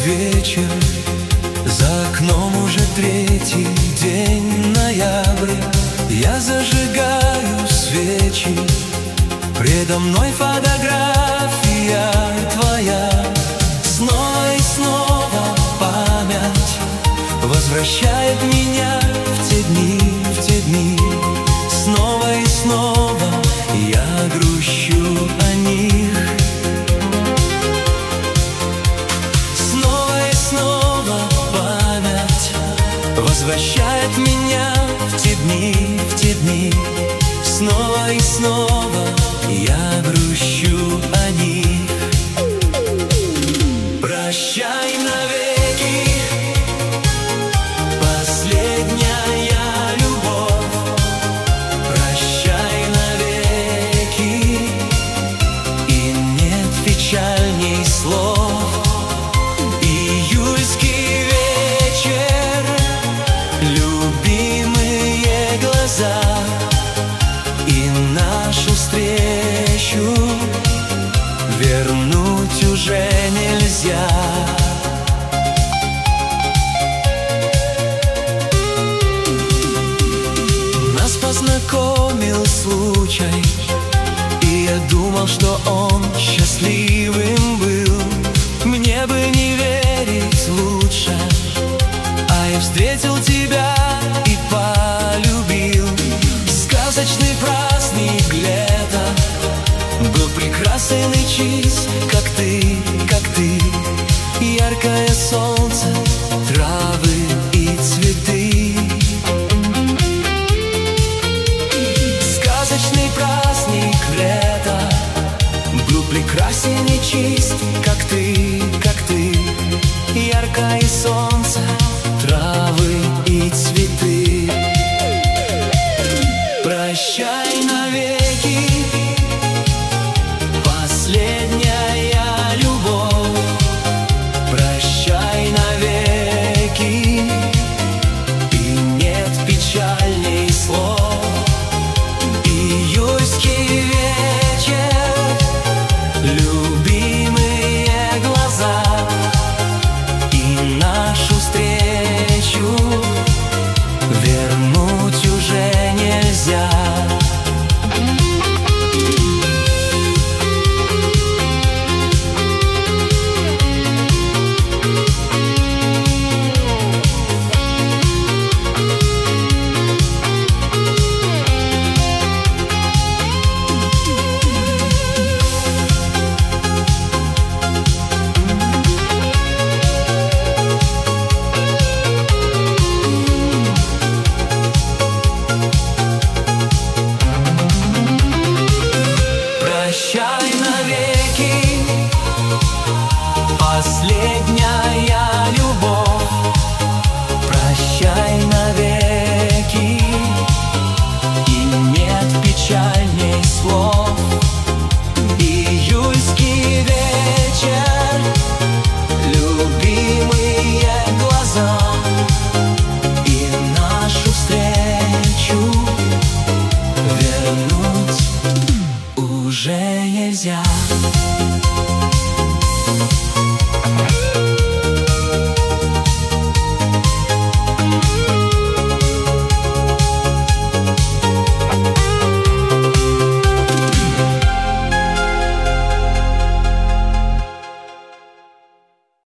вечер, за окном уже третий день ноября. Я зажигаю свечи, предо мной фотография твоя. Снова и снова память возвращает меня в те дни. Снова и снова я грущу о них. Снова и снова память возвращает меня в те дни. Снова и снова я грущу о них. Прощай навеки, последняя любовь. Прощай навеки, и нет печальней слов. Июльский вечер, любимые глаза, и нашу встречу вернуть уже нельзя. Нас познакомил случай, и я думал, что он счастливым был. Мне бы не верить лучше, а я встретил тебя и полюбил. Сказочный праздник лета был прекрасен и чист, как ты. Яркое солнце, травы и цветы. Сказочный праздник лета был прекрасен и чист, как ты. Яркое солнце, травы и цветы. Прощай навеки, последняя любовь. Прощай навеки, и нет печальней слов. Июльский вечер, любимые глаза, и нашу встречу вернуть уже нельзя. Прощай навеки, последняя